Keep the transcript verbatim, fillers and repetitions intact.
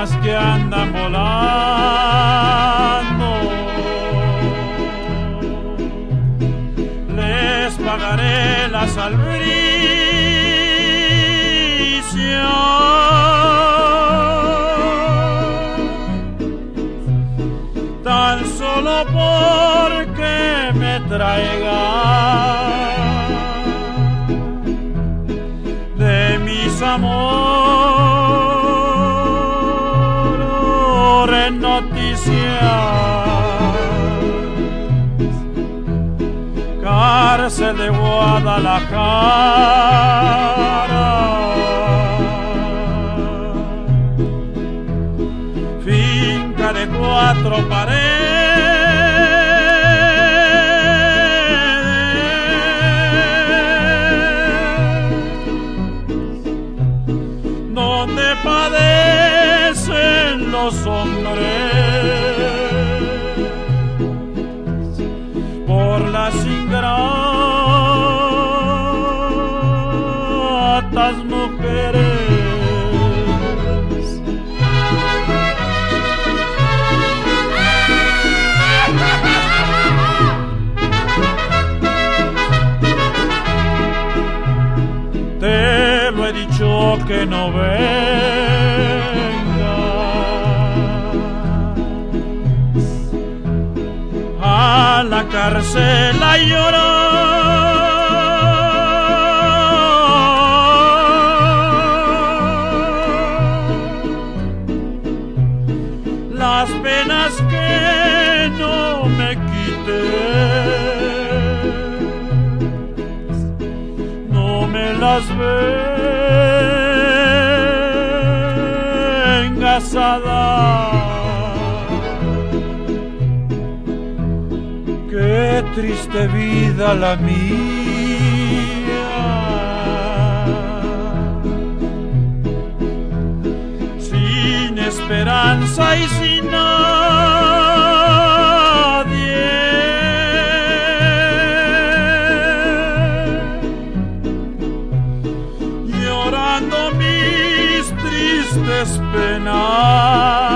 palomas que andan volando. Les pagaré las albricias, tan solo porque me traigan de mis amores noticias. Cárcel de Guadalajara, finca de cuatro paredes, donde padecen los hombres por las ingratas mujeres. Te lo he dicho que no vengas a la cárcel a llorar. Las penas que no me quites, no me las vengas a dar. Qué triste vida la mía, sin esperanza y sin nadie, llorando mis tristes penas.